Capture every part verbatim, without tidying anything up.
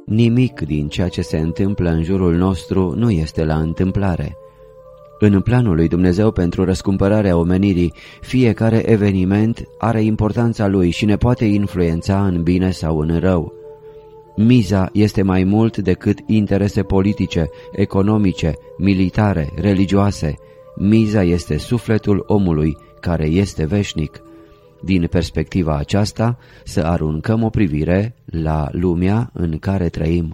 Nimic din ceea ce se întâmplă în jurul nostru nu este la întâmplare. În planul lui Dumnezeu pentru răscumpărarea omenirii, fiecare eveniment are importanța lui și ne poate influența în bine sau în rău. Miza este mai mult decât interese politice, economice, militare, religioase. Miza este sufletul omului, care este veșnic. Din perspectiva aceasta, să aruncăm o privire la lumea în care trăim.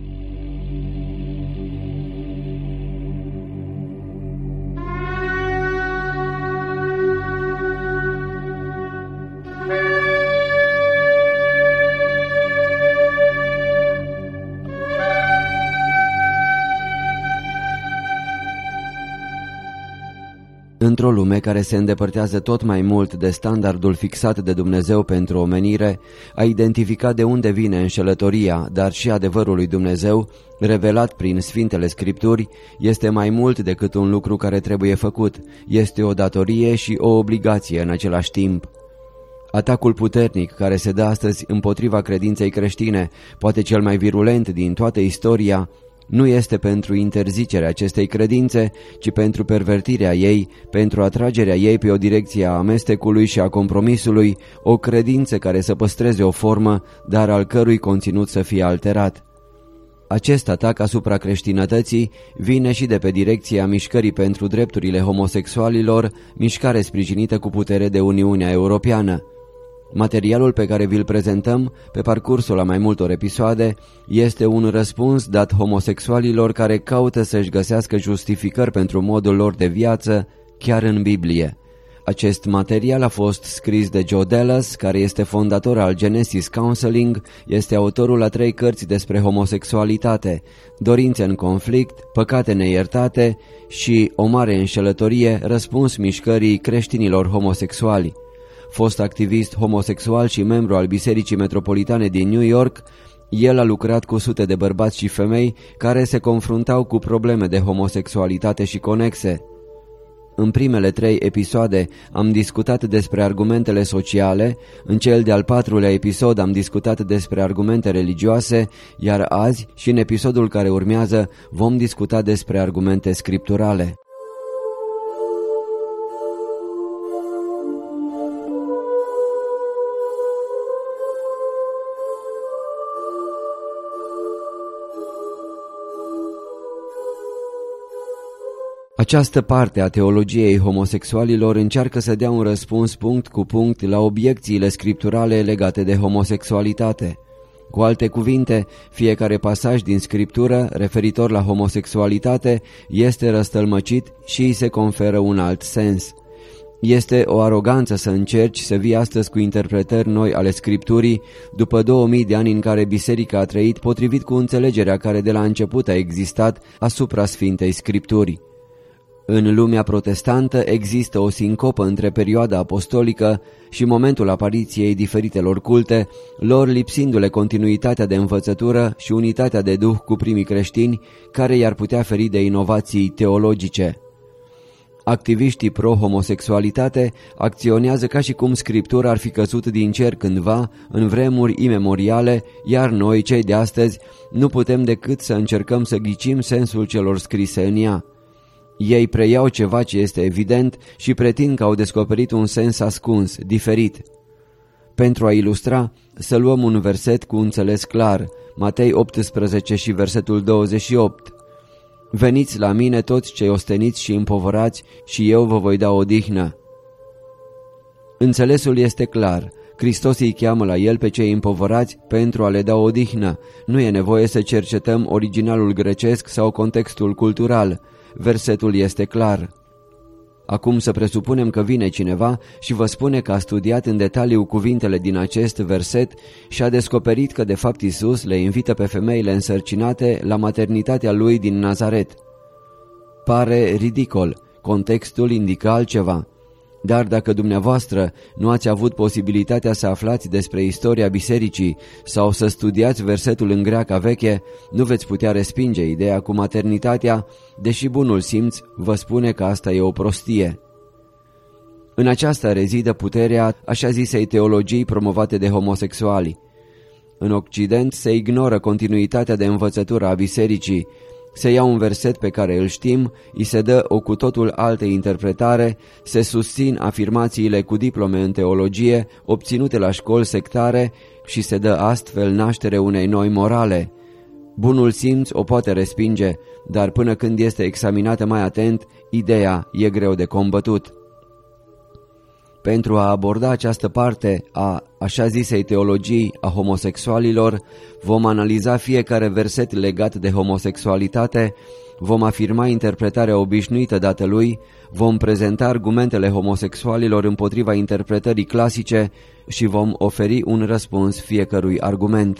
Într-o lume care se îndepărtează tot mai mult de standardul fixat de Dumnezeu pentru omenire, a identifica de unde vine înșelătoria, dar și adevărul lui Dumnezeu, revelat prin Sfintele Scripturi, este mai mult decât un lucru care trebuie făcut, este o datorie și o obligație în același timp. Atacul puternic care se dă astăzi împotriva credinței creștine, poate cel mai virulent din toată istoria, nu este pentru interzicerea acestei credințe, ci pentru pervertirea ei, pentru atragerea ei pe o direcție a amestecului și a compromisului, o credință care să păstreze o formă, dar al cărui conținut să fie alterat. Acest atac asupra creștinătății vine și de pe direcția mișcării pentru drepturile homosexualilor, mișcare sprijinită cu putere de Uniunea Europeană. Materialul pe care vi-l prezentăm pe parcursul a mai multor episoade este un răspuns dat homosexualilor care caută să-și găsească justificări pentru modul lor de viață chiar în Biblie. Acest material a fost scris de Joe Dallas, care este fondator al Genesis Counseling, este autorul a trei cărți despre homosexualitate, Dorințe în conflict, Păcate neiertate și O mare înșelătorie, răspuns mișcării creștinilor homosexuali. Fost activist homosexual și membru al Bisericii Metropolitane din New York, el a lucrat cu sute de bărbați și femei care se confruntau cu probleme de homosexualitate și conexe. În primele trei episoade am discutat despre argumentele sociale, în cel de-al patrulea episod am discutat despre argumente religioase, iar azi și în episodul care urmează vom discuta despre argumente scripturale. Această parte a teologiei homosexualilor încearcă să dea un răspuns punct cu punct la obiecțiile scripturale legate de homosexualitate. Cu alte cuvinte, fiecare pasaj din Scriptură referitor la homosexualitate este răstălmăcit și îi se conferă un alt sens. Este o aroganță să încerci să vii astăzi cu interpretări noi ale Scripturii după două mii de ani în care biserica a trăit potrivit cu înțelegerea care de la început a existat asupra Sfintei Scripturii. În lumea protestantă există o sincopă între perioada apostolică și momentul apariției diferitelor culte, lor lipsindu-le continuitatea de învățătură și unitatea de duh cu primii creștini, care i-ar putea feri de inovații teologice. Activiștii pro-homosexualitate acționează ca și cum Scriptura ar fi căzut din cer cândva, în vremuri imemoriale, iar noi, cei de astăzi, nu putem decât să încercăm să ghicim sensul celor scrise în ea. Ei preiau ceva ce este evident și pretind că au descoperit un sens ascuns, diferit. Pentru a ilustra, să luăm un verset cu înțeles clar, Matei optsprezece și versetul douăzeci și opt. Veniți la mine toți cei osteniți și împovărați și eu vă voi da odihnă. Înțelesul este clar. Hristos îi cheamă la el pe cei împovărați pentru a le da odihnă. Nu e nevoie să cercetăm originalul grecesc sau contextul cultural. Versetul este clar. Acum să presupunem că vine cineva și vă spune că a studiat în detaliu cuvintele din acest verset și a descoperit că de fapt Iisus le invită pe femeile însărcinate la maternitatea lui din Nazaret. Pare ridicol, contextul indică altceva. Dar dacă dumneavoastră nu ați avut posibilitatea să aflați despre istoria bisericii sau să studiați versetul în greaca veche, nu veți putea respinge ideea cu maternitatea, deși bunul simț vă spune că asta e o prostie. În aceasta rezidă puterea așa zisei teologii promovate de homosexuali. În Occident se ignoră continuitatea de învățătură a bisericii. Se ia un verset pe care îl știm, îi se dă o cu totul altă interpretare, se susțin afirmațiile cu diplome în teologie obținute la școli sectare și se dă astfel naștere unei noi morale. Bunul simț o poate respinge, dar până când este examinată mai atent, ideea e greu de combătut. Pentru a aborda această parte a așa zisei teologii a homosexualilor, vom analiza fiecare verset legat de homosexualitate, vom afirma interpretarea obișnuită dată lui, vom prezenta argumentele homosexualilor împotriva interpretării clasice și vom oferi un răspuns fiecărui argument.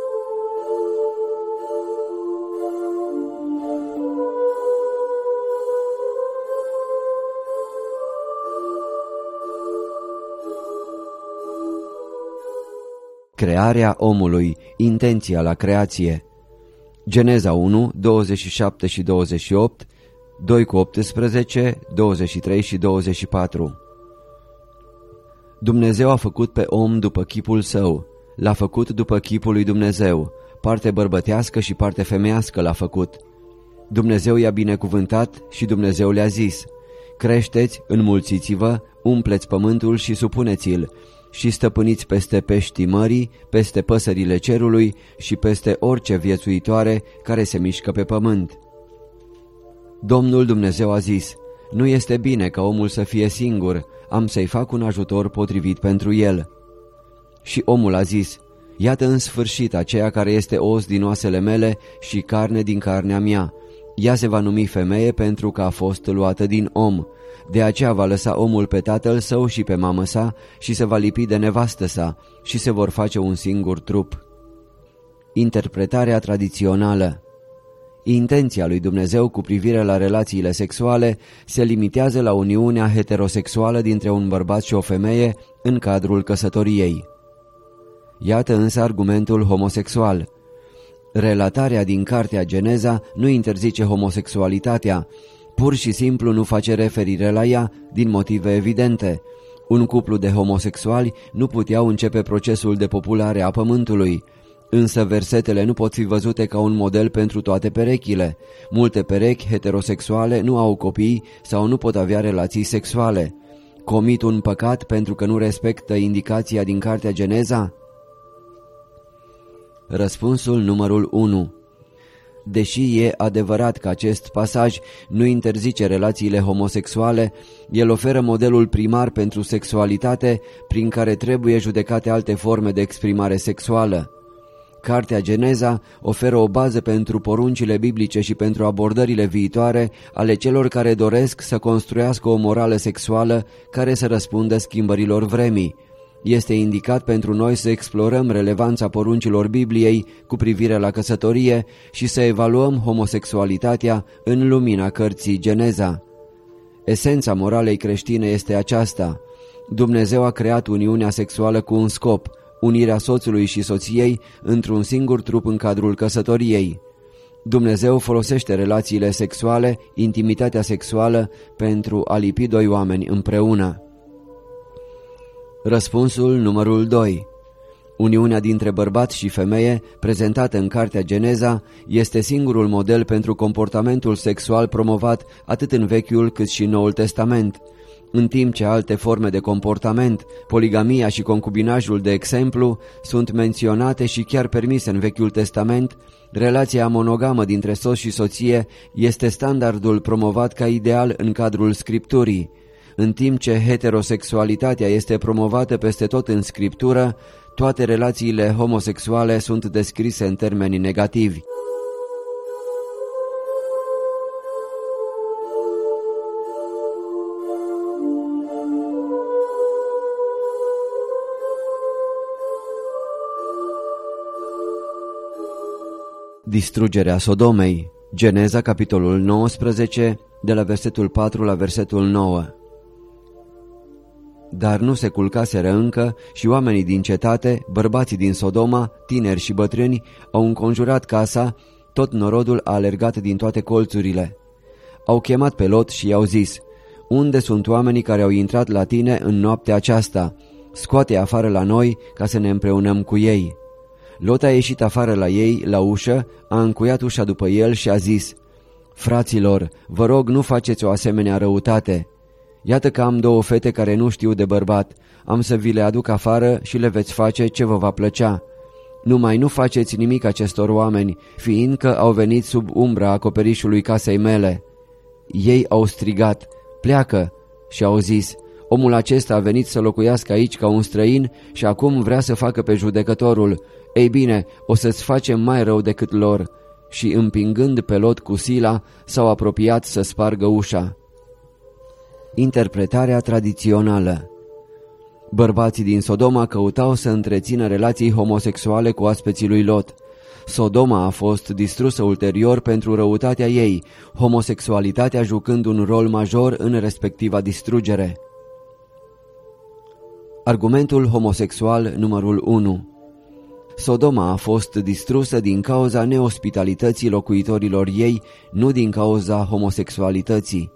Crearea omului, intenția la creație. Geneza unu, douăzeci și șapte și douăzeci și opt, doi cu optsprezece, douăzeci și trei și douăzeci și patru. Dumnezeu a făcut pe om după chipul său, l-a făcut după chipul lui Dumnezeu, parte bărbătească și parte femeiască l-a făcut. Dumnezeu i-a binecuvântat și Dumnezeu le-a zis: creșteți, înmulțiți-vă, umpleți pământul și supuneți-l, și stăpâniți peste peștii mării, peste păsările cerului și peste orice viețuitoare care se mișcă pe pământ. Domnul Dumnezeu a zis: nu este bine ca omul să fie singur, am să-i fac un ajutor potrivit pentru el. Și omul a zis: iată în sfârșit aceea care este os din oasele mele și carne din carnea mea. Ea se va numi femeie pentru că a fost luată din om. De aceea va lăsa omul pe tatăl său și pe mamă sa și se va lipi de nevastă sa și se vor face un singur trup. Interpretarea tradițională. Intenția lui Dumnezeu cu privire la relațiile sexuale se limitează la uniunea heterosexuală dintre un bărbat și o femeie în cadrul căsătoriei. Iată însă argumentul homosexual. Relatarea din cartea Geneza nu interzice homosexualitatea, pur și simplu nu face referire la ea din motive evidente. Un cuplu de homosexuali nu puteau începe procesul de populare a pământului, însă versetele nu pot fi văzute ca un model pentru toate perechile. Multe perechi heterosexuale nu au copii sau nu pot avea relații sexuale. Comit un păcat pentru că nu respectă indicația din cartea Geneza? Răspunsul numărul unu. Deși e adevărat că acest pasaj nu interzice relațiile homosexuale, el oferă modelul primar pentru sexualitate prin care trebuie judecate alte forme de exprimare sexuală. Cartea Geneza oferă o bază pentru poruncile biblice și pentru abordările viitoare ale celor care doresc să construiască o morală sexuală care să răspundă schimbărilor vremii. Este indicat pentru noi să explorăm relevanța poruncilor Bibliei cu privire la căsătorie și să evaluăm homosexualitatea în lumina cărții Geneza. Esența moralei creștine este aceasta: Dumnezeu a creat uniunea sexuală cu un scop, unirea soțului și soției într-un singur trup în cadrul căsătoriei. Dumnezeu folosește relațiile sexuale, intimitatea sexuală, pentru a lipi doi oameni împreună. Răspunsul numărul doi. Uniunea dintre bărbat și femeie, prezentată în cartea Geneza, este singurul model pentru comportamentul sexual promovat atât în Vechiul cât și Noul Testament. În timp ce alte forme de comportament, poligamia și concubinajul de exemplu, sunt menționate și chiar permise în Vechiul Testament, relația monogamă dintre soț și soție este standardul promovat ca ideal în cadrul Scripturii. În timp ce heterosexualitatea este promovată peste tot în Scriptură, toate relațiile homosexuale sunt descrise în termeni negativi. Distrugerea Sodomei. Geneza, capitolul nouăsprezece, de la versetul patru la versetul nouă. Dar nu se culcaseră încă și oamenii din cetate, bărbații din Sodoma, tineri și bătrâni, au înconjurat casa, tot norodul a alergat din toate colțurile. Au chemat pe Lot și i-au zis: unde sunt oamenii care au intrat la tine în noaptea aceasta? Scoate afară la noi ca să ne împreunăm cu ei. Lot a ieșit afară la ei, la ușă, a încuiat ușa după el și a zis: Fraților, vă rog, nu faceți o asemenea răutate. Iată că am două fete care nu știu de bărbat, am să vi le aduc afară și le veți face ce vă va plăcea. Numai nu faceți nimic acestor oameni, fiindcă au venit sub umbra acoperișului casei mele. Ei au strigat: Pleacă! Și au zis: Omul acesta a venit să locuiască aici ca un străin și acum vrea să facă pe judecătorul. Ei bine, o să-ți facem mai rău decât lor. Și împingând pe Lot cu sila, s-au apropiat să spargă ușa. Interpretarea tradițională. Bărbații din Sodoma căutau să întrețină relații homosexuale cu aspeții lui Lot. Sodoma a fost distrusă ulterior pentru răutatea ei, homosexualitatea jucând un rol major în respectiva distrugere. Argumentul homosexual numărul unu. Sodoma a fost distrusă din cauza neospitalității locuitorilor ei, nu din cauza homosexualității.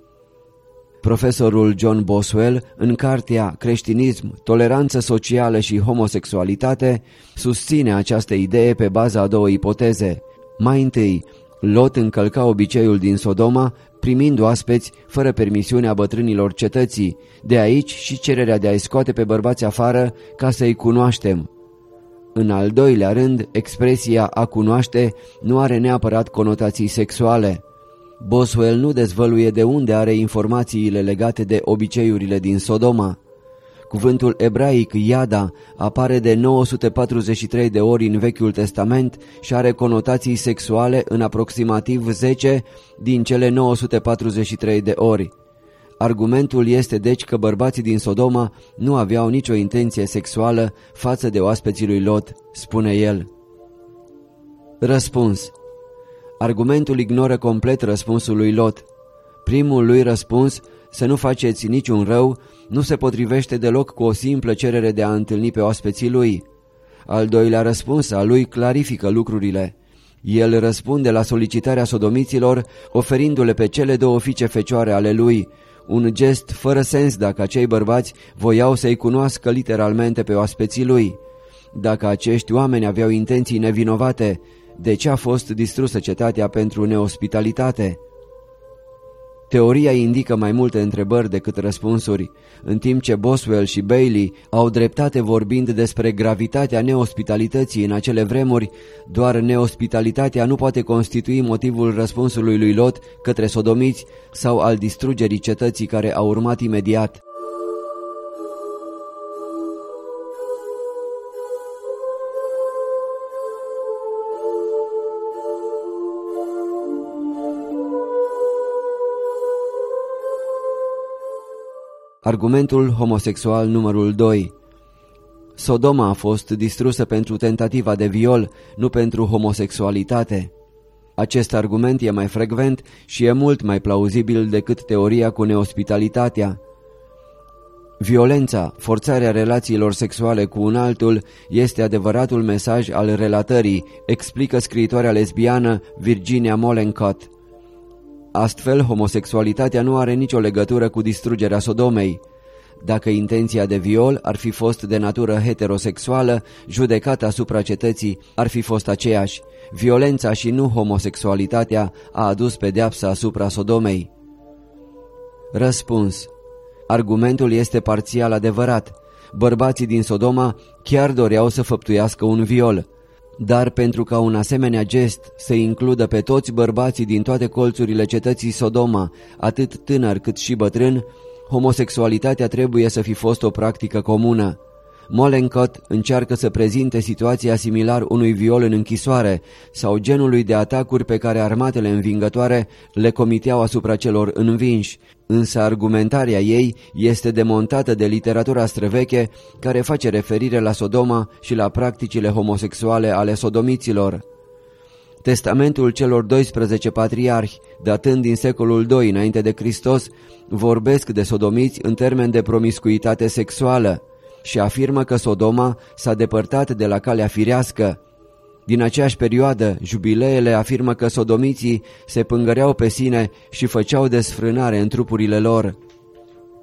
Profesorul John Boswell, în cartea Creștinism, toleranță socială și homosexualitate, susține această idee pe baza a două ipoteze. Mai întâi, Lot încălca obiceiul din Sodoma, primind oaspeți fără permisiunea bătrânilor cetății, de aici și cererea de a-i scoate pe bărbați afară ca să-i cunoaștem. În al doilea rând, expresia a cunoaște nu are neapărat conotații sexuale. Boswell nu dezvăluie de unde are informațiile legate de obiceiurile din Sodoma. Cuvântul ebraic iada apare de nouă sute patruzeci și trei de ori în Vechiul Testament și are conotații sexuale în aproximativ zece din cele nouă sute patruzeci și trei de ori. Argumentul este deci că bărbații din Sodoma nu aveau nicio intenție sexuală față de oaspeții lui Lot, spune el. Răspuns. Argumentul ignoră complet răspunsul lui Lot. Primul lui răspuns, să nu faceți niciun rău, nu se potrivește deloc cu o simplă cerere de a întâlni pe oaspeții lui. Al doilea răspuns al lui clarifică lucrurile. El răspunde la solicitarea sodomiților, oferindu-le pe cele două fiice fecioare ale lui, un gest fără sens dacă acei bărbați voiau să-i cunoască literalmente pe oaspeții lui. Dacă acești oameni aveau intenții nevinovate, de ce a fost distrusă cetatea pentru neospitalitate? Teoria indică mai multe întrebări decât răspunsuri, în timp ce Boswell și Bailey au dreptate vorbind despre gravitatea neospitalității în acele vremuri. Doar neospitalitatea nu poate constitui motivul răspunsului lui Lot către sodomiți sau al distrugerii cetății care a urmat imediat. Argumentul homosexual numărul doi. Sodoma a fost distrusă pentru tentativa de viol, nu pentru homosexualitate. Acest argument e mai frecvent și e mult mai plauzibil decât teoria cu neospitalitatea. Violența, forțarea relațiilor sexuale cu un altul, este adevăratul mesaj al relatării, explică scriitoarea lesbiană Virginia Mollenkott. Astfel, homosexualitatea nu are nicio legătură cu distrugerea Sodomei. Dacă intenția de viol ar fi fost de natură heterosexuală, judecata asupra cetății ar fi fost aceeași. Violența și nu homosexualitatea a adus pedeapsa asupra Sodomei. Răspuns. Argumentul este parțial adevărat. Bărbații din Sodoma chiar doreau să făptuiască un viol. Dar pentru ca un asemenea gest să includă pe toți bărbații din toate colțurile cetății Sodoma, atât tânăr cât și bătrân, homosexualitatea trebuie să fi fost o practică comună. Mollenkott încearcă să prezinte situația similar unui viol în închisoare sau genului de atacuri pe care armatele învingătoare le comiteau asupra celor învinși, însă argumentarea ei este demontată de literatura străveche care face referire la Sodoma și la practicile homosexuale ale sodomiților. Testamentul celor doisprezece patriarhi, datând din secolul doi înainte de Hristos, vorbesc de sodomiți în termen de promiscuitate sexuală și afirmă că Sodoma s-a depărtat de la calea firească. Din aceeași perioadă, jubileele afirmă că sodomiții se pângăreau pe sine și făceau desfrânare în trupurile lor.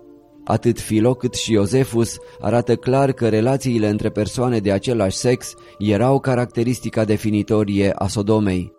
atât Filo cât și Iosefus arată clar că relațiile între persoane de același sex erau caracteristica definitorie a Sodomei.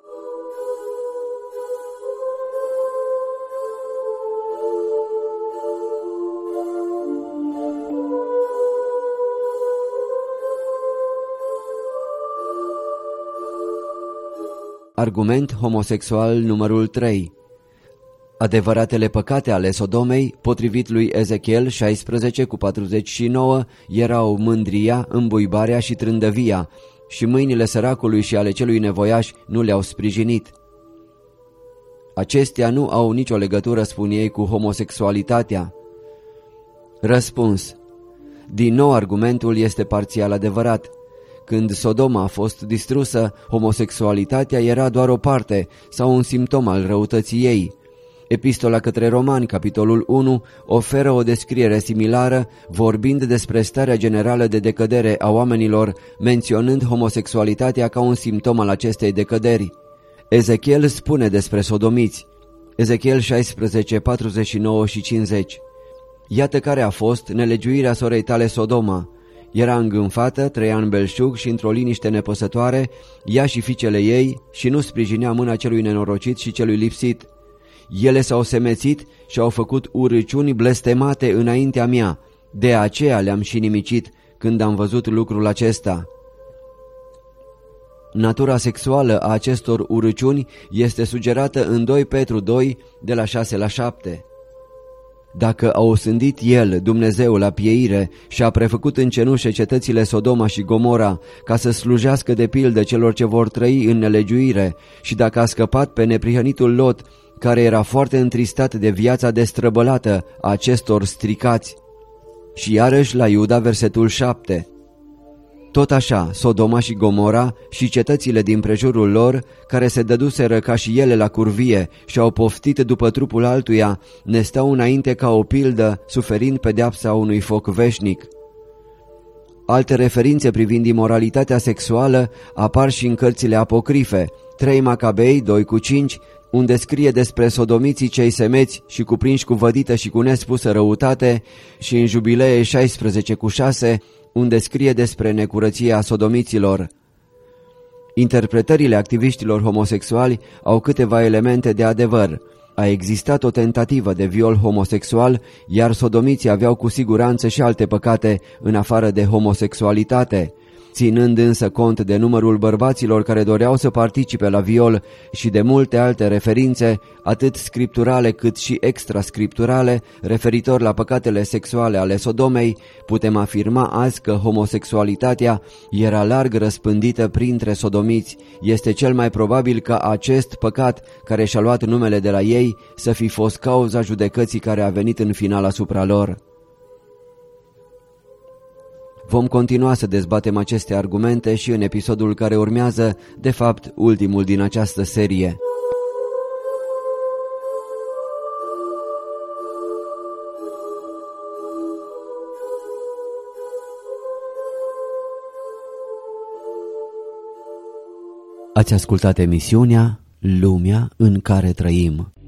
Argument homosexual numărul trei. Adevăratele păcate ale Sodomei, potrivit lui Ezechiel șaisprezece cu patruzeci și nouă, erau mândria, îmbuibarea și trândăvia, și mâinile săracului și ale celui nevoiaș nu le-au sprijinit. Acestea nu au nicio legătură, spun ei, cu homosexualitatea. Răspuns. Din nou, argumentul este parțial adevărat. Când Sodoma a fost distrusă, homosexualitatea era doar o parte sau un simptom al răutății ei. Epistola către Romani, capitolul unu, oferă o descriere similară, vorbind despre starea generală de decădere a oamenilor, menționând homosexualitatea ca un simptom al acestei decăderi. Ezechiel spune despre sodomiți. Ezechiel șaisprezece, patruzeci și nouă și cincizeci. Iată care a fost nelegiuirea sorei tale Sodoma. Era îngânfată, trăia în belșug și într-o liniște nepăsătoare, ea și fiicele ei, și nu sprijinea mâna celui nenorocit și celui lipsit. Ele s-au semețit și au făcut urăciuni blestemate înaintea mea, de aceea le-am și nimicit când am văzut lucrul acesta. Natura sexuală a acestor urăciuni este sugerată în doi Petru doi, de la șase la șapte. Dacă a osândit El, Dumnezeu, la pieire și a prefăcut în cenușe cetățile Sodoma și Gomora ca să slujească de pildă celor ce vor trăi în nelegiuire, și dacă a scăpat pe neprihănitul Lot, care era foarte întristat de viața destrăbălată a acestor stricați. Și iarăși la Iuda, versetul șapte. Tot așa, Sodoma și Gomora și cetățile din prejurul lor, care se dăduseră ca și ele la curvie și au poftit după trupul altuia, ne stau înainte ca o pildă, suferind pedeapsa unui foc veșnic. Alte referințe privind imoralitatea sexuală apar și în cărțile apocrife, trei Macabei doi cu cinci, unde scrie despre sodomiții cei semeți și cuprinși cu vădită și cu nespusă răutate, și în Jubilee șaisprezece cu șase, unde scrie despre necurăția sodomiților. Interpretările activiștilor homosexuali au câteva elemente de adevăr. A existat o tentativă de viol homosexual, iar sodomiții aveau cu siguranță și alte păcate în afară de homosexualitate. Ținând însă cont de numărul bărbaților care doreau să participe la viol și de multe alte referințe, atât scripturale cât și extrascripturale, referitor la păcatele sexuale ale Sodomei, putem afirma azi că homosexualitatea era larg răspândită printre sodomiți. Este cel mai probabil ca acest păcat, care și-a luat numele de la ei, să fi fost cauza judecății care a venit în final asupra lor. Vom continua să dezbatem aceste argumente și în episodul care urmează, de fapt ultimul din această serie. Ați ascultat emisiunea Lumea în care trăim.